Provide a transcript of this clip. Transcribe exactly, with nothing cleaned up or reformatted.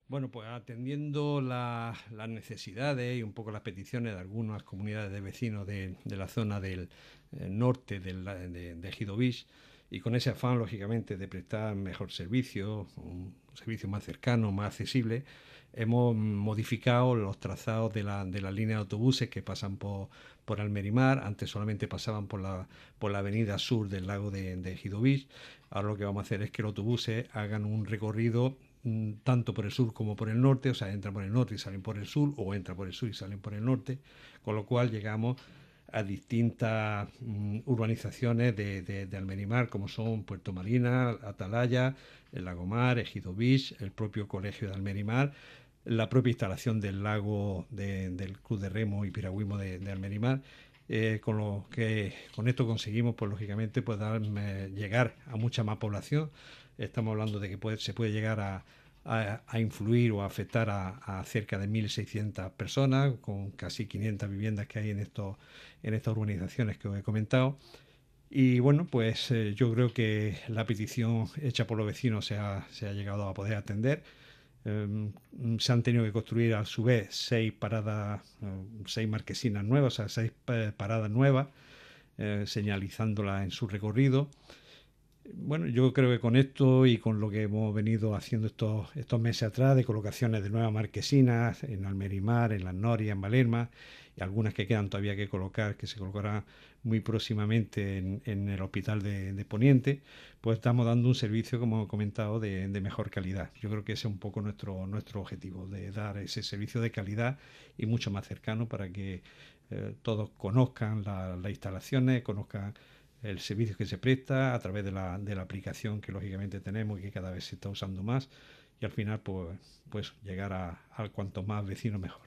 Bueno, pues atendiendo la- las necesidades y un poco las peticiones de algunas comunidades de vecinos de, de la zona del eh, norte del, de, de Ejido Beach, y con ese afán, lógicamente, de prestar mejor servicio, un servicio más cercano, más accesible, hemos modificado los trazados de la, de la línea de autobuses que pasan por, por Almerimar. Antes solamente pasaban por la, por la avenida sur del lago de, de Ejido Beach. Ahora lo que vamos a hacer es que los autobuses hagan un recorrido mm, tanto por el sur como por el norte, o sea, entran por el norte y salen por el sur, o entran por el sur y salen por el norte, con lo cual llegamos a distintas mm, urbanizaciones de, de, de Almerimar, como son Puerto Marina, Atalaya, el Lagomar, Ejido Beach, el propio colegio de Almerimar, la propia instalación del lago de, del Club de Remo y Piragüismo de, de Almerimar. Eh, con lo que con esto conseguimos, pues lógicamente, pues dar, eh, llegar a mucha más población. Estamos hablando de que puede, se puede llegar a, a, a influir o a afectar a, a cerca de mil seiscientas personas, con casi quinientas viviendas que hay en, estos, en estas urbanizaciones que os he comentado. Y bueno, pues eh, yo creo que la petición hecha por los vecinos se ha, se ha llegado a poder atender. Eh, se han tenido que construir a su vez seis paradas, eh, seis marquesinas nuevas, o sea, seis eh, paradas nuevas, eh, señalizándolas en su recorrido. Bueno, yo creo que con esto y con lo que hemos venido haciendo estos, estos meses atrás, de colocaciones de nuevas marquesinas en Almerimar, en Las Norias, en Valerma, y algunas que quedan todavía que colocar, que se colocarán muy próximamente en, en el hospital de, de, Poniente, pues estamos dando un servicio, como he comentado, de, de mejor calidad. Yo creo que ese es un poco nuestro, nuestro objetivo, de dar ese servicio de calidad y mucho más cercano para que eh, todos conozcan la, las instalaciones, conozcan el servicio que se presta a través de la, de la aplicación que lógicamente tenemos y que cada vez se está usando más, y al final pues, pues llegar a, a cuanto más vecinos mejor.